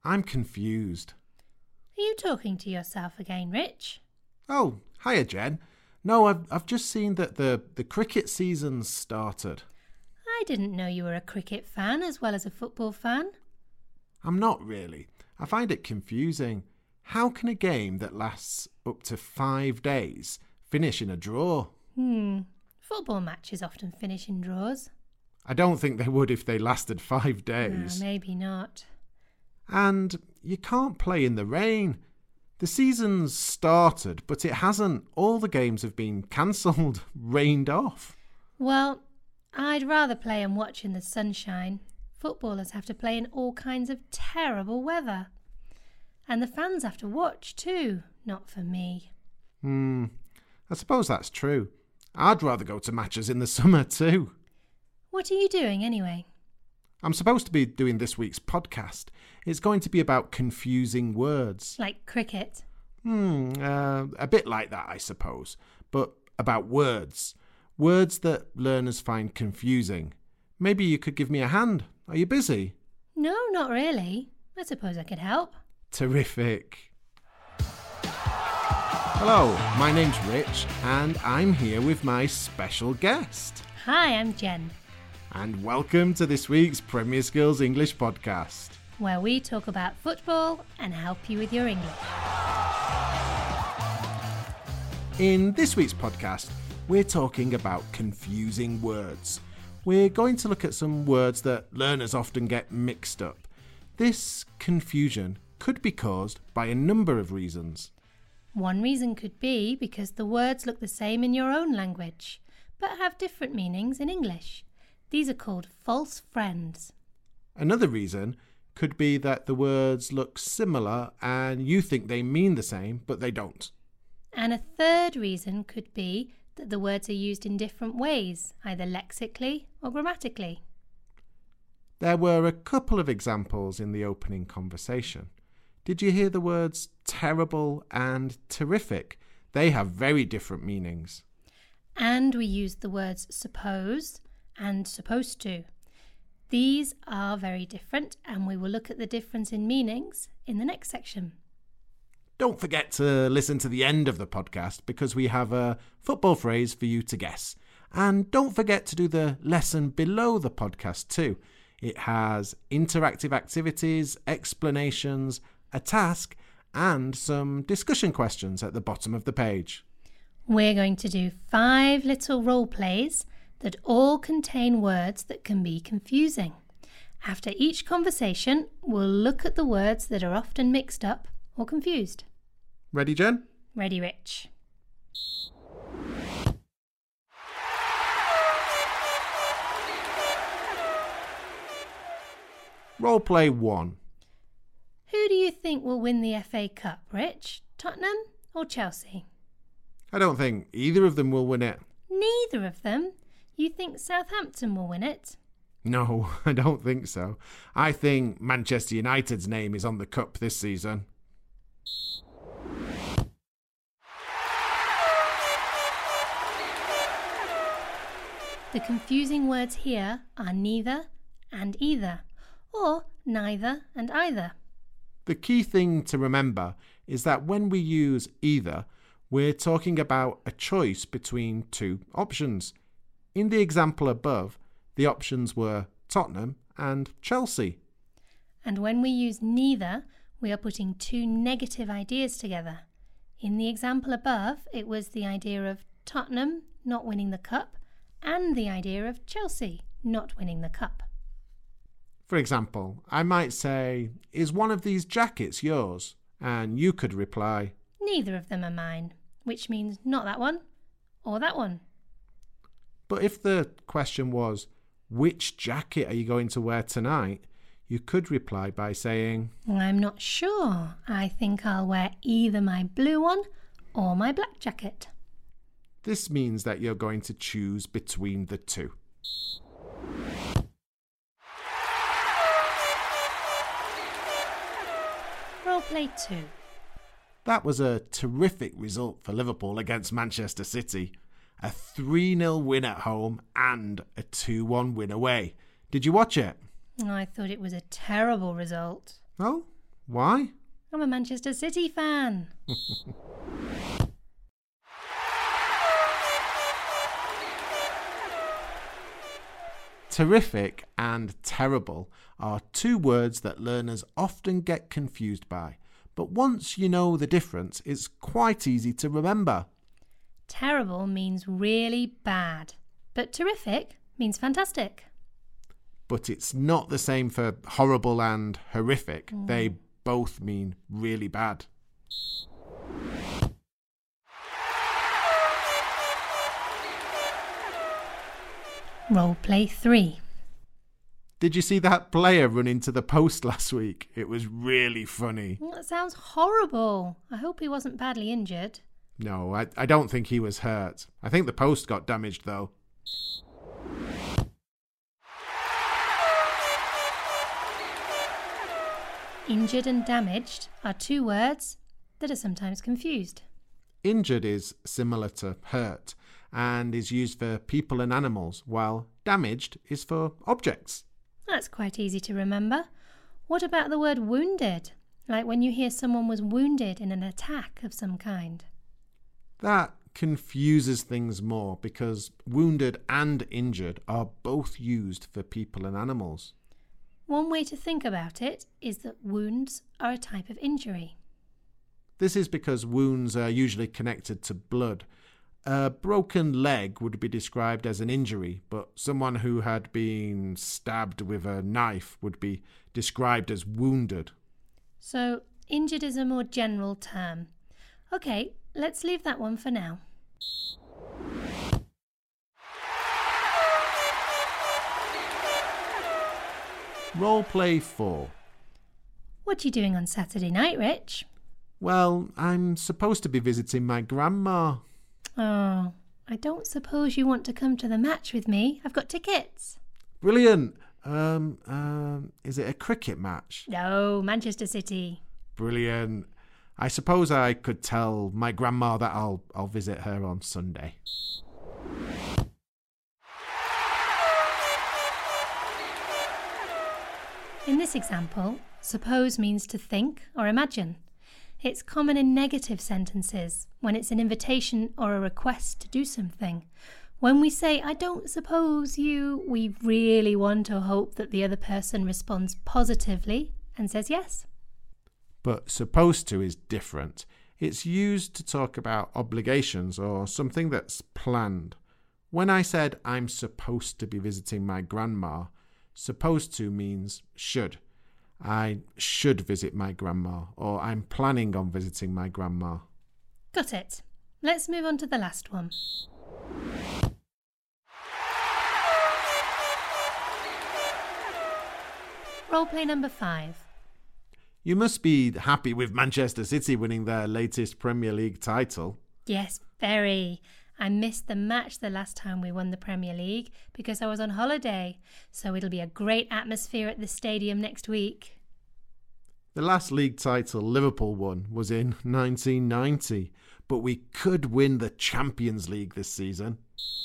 I'm confused. Are you talking to yourself again, Rich? Oh, hiya, Jen. No, I've just seen that the cricket season's started. I didn't know you were a cricket fan as well as a football fan. I'm not really. I find it confusing. How can a game that lasts up to 5 days finish in a draw? Football matches often finish in draws. I don't think they would if they lasted 5 days. No, maybe not. And you can't play in the rain. The season's started, but it hasn't. All the games have been cancelled, rained off. Well, I'd rather play and watch in the sunshine. Footballers have to play in all kinds of terrible weather. And the fans have to watch too, not for me. I suppose that's true. I'd rather go to matches in the summer too. What are you doing anyway? I'm supposed to be doing this week's podcast. It's going to be about confusing words. Like cricket? A bit like that, I suppose. But about words. Words that learners find confusing. Maybe you could give me a hand. Are you busy? No, not really. I suppose I could help. Terrific. Hello, my name's Rich, and I'm here with my special guest. Hi, I'm Jen, And welcome to this week's Premier Skills English podcast. where we talk about football and help you with your English. In this week's podcast, we're talking about confusing words. We're going to look at some words that learners often get mixed up. This confusion could be caused by a number of reasons. One reason could be because the words look the same in your own language, but have different meanings in English. These are called false friends. Another reason could be that the words look similar and you think they mean the same, but they don't. And a third reason could be that the words are used in different ways, either lexically or grammatically. There were a couple of examples in the opening conversation. Did you hear the words terrible and terrific? They have very different meanings. And we used the words suppose and supposed to. These are very different, and we will look at the difference in meanings in the next section. Don't forget to listen to the end of the podcast because we have a football phrase for you to guess. And don't forget to do the lesson below the podcast too. It has interactive activities, explanations, a task, and some discussion questions at the bottom of the page. We're going to do 5 little role plays that all contain words that can be confusing. After each conversation, we'll look at the words that are often mixed up or confused. Ready, Jen? Ready, Rich? Role play 1. Who do you think will win the FA Cup, Rich? Tottenham or Chelsea? I don't think either of them will win it. Neither of them? You think Southampton will win it? No, I don't think so. I think Manchester United's name is on the cup this season. The confusing words here are neither and either, or neither and either. The key thing to remember is that when we use either, we're talking about a choice between two options. In the example above, the options were Tottenham and Chelsea. And when we use neither, we are putting two negative ideas together. In the example above, it was the idea of Tottenham not winning the cup and the idea of Chelsea not winning the cup. For example, I might say, "Is one of these jackets yours?" And you could reply, Neither of them are mine, which means not that one or that one. but if the question was, "Which jacket are you going to wear tonight?" you could reply by saying, I'm not sure. I think I'll wear either my blue one or my black jacket. This means that you're going to choose between the two. Role play 2. That was a terrific result for Liverpool against Manchester City. A 3-0 win at home and a 2-1 win away. Did you watch it? I thought it was a terrible result. Oh, Why? I'm a Manchester City fan. Terrific and terrible are two words that learners often get confused by, but once you know the difference, it's quite easy to remember. Terrible means really bad, but terrific means fantastic. But it's not the same for horrible and horrific. They both mean really bad. Role play 3. Did you see that player run into the post last week? It was really funny. That sounds horrible. I hope he wasn't badly injured. No, I don't think he was hurt. I think the post got damaged though. Injured and damaged are two words that are sometimes confused. Injured is similar to hurt and is used for people and animals, while damaged is for objects. That's quite easy to remember. What about the word wounded? Like when you hear someone was wounded in an attack of some kind. That confuses things more because wounded and injured are both used for people and animals. One way to think about it is that wounds are a type of injury. This is because wounds are usually connected to blood. A broken leg would be described as an injury, but someone who had been stabbed with a knife would be described as wounded. So, injured is a more general term. Okay, let's leave that one for now. Role play 4. What are you doing on Saturday night, Rich? Well, I'm supposed to be visiting my grandma. Oh, I don't suppose you want to come to the match with me. I've got tickets. Brilliant. Is it a cricket match? No, Manchester City. Brilliant. I suppose I could tell my grandma that I'll visit her on Sunday. In this example, suppose means to think or imagine. It's common in negative sentences when it's an invitation or a request to do something. When we say, I don't suppose you, we really want or hope that the other person responds positively and says yes. But supposed to is different. It's used to talk about obligations or something that's planned. When I said I'm supposed to be visiting my grandma, supposed to means should. I should visit my grandma, or I'm planning on visiting my grandma. Got it. Let's move on to the last one. Roleplay number 5. You must be happy with Manchester City winning their latest Premier League title. Yes, very. I missed the match the last time we won the Premier League because I was on holiday, so it'll be a great atmosphere at the stadium next week. The last league title Liverpool won was in 1990, but we could win the Champions League this season.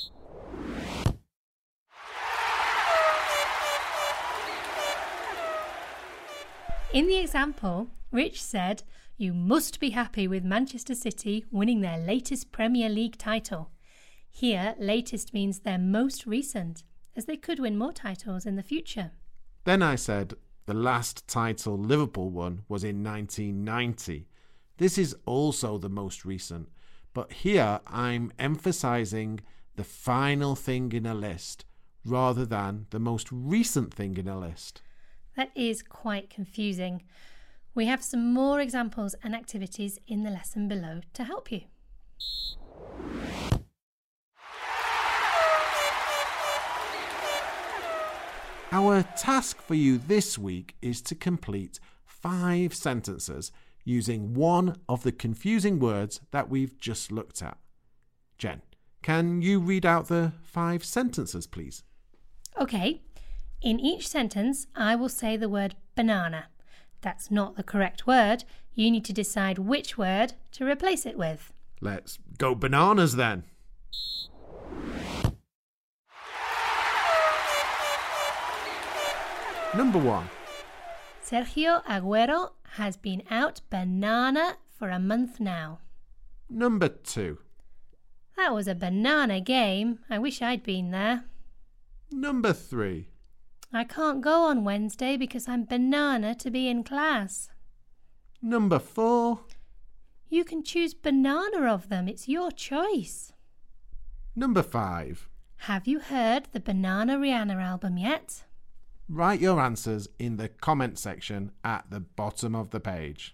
In the example, Rich said, you must be happy with Manchester City winning their latest Premier League title. Here, latest means their most recent, as they could win more titles in the future. Then I said, the last title Liverpool won was in 1990. This is also the most recent, but here I'm emphasising the final thing in a list rather than the most recent thing in a list. That is quite confusing. We have some more examples and activities in the lesson below to help you. Our task for you this week is to complete 5 sentences using one of the confusing words that we've just looked at. Jen, can you read out the 5 sentences, please? Okay. In each sentence, I will say the word banana. That's not the correct word. You need to decide which word to replace it with. Let's go bananas then. Number 1. Sergio Aguero has been out banana for a month now. Number 2. That was a banana game. I wish I'd been there. Number 3. I can't go on Wednesday because I'm banana to be in class. Number 4. You can choose banana of them. It's your choice. Number 5. Have you heard the Banana Rihanna album yet? Write your answers in the comment section at the bottom of the page.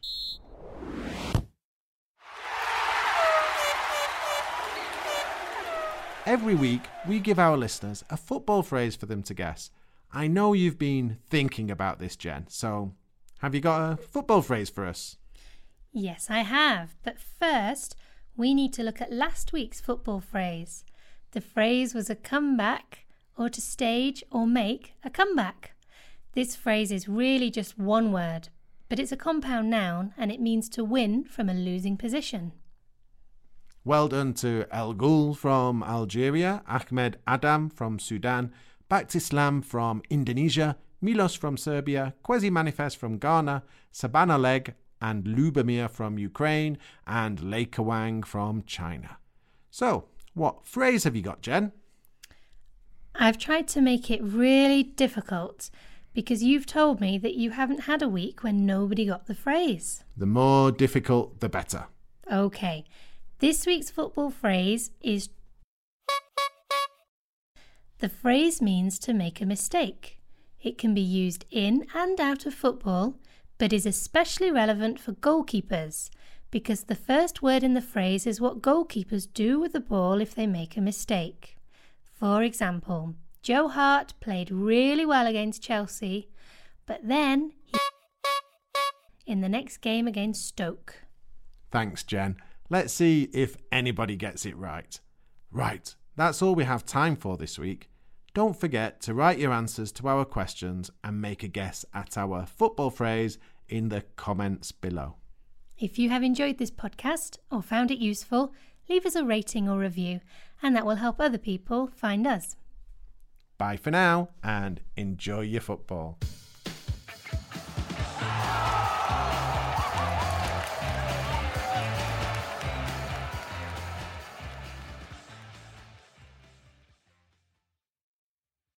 Every week, we give our listeners a football phrase for them to guess. I know you've been thinking about this, Jen, so have you got a football phrase for us? Yes, I have. But first, we need to look at last week's football phrase. The phrase was a comeback, or to stage or make a comeback. This phrase is really just one word, but it's a compound noun and it means to win from a losing position. Well done to El Ghul from Algeria, Ahmed Adam from Sudan, Baktislam from Indonesia, Milos from Serbia, Kwesi Manifest from Ghana, Sabana Leg and Lubomir from Ukraine, and Lei Kawang from China. So, what phrase have you got, Jen? I've tried to make it really difficult because you've told me that you haven't had a week when nobody got the phrase. The more difficult, the better. Okay, this week's football phrase is... The phrase means to make a mistake. It can be used in and out of football, but is especially relevant for goalkeepers because the first word in the phrase is what goalkeepers do with the ball if they make a mistake. For example, Joe Hart played really well against Chelsea, but then he in the next game against Stoke. Thanks, Jen. Let's see if anybody gets it right. Right, that's all we have time for this week. Don't forget to write your answers to our questions and make a guess at our football phrase in the comments below. If you have enjoyed this podcast or found it useful, leave us a rating or review, and that will help other people find us. Bye for now and enjoy your football.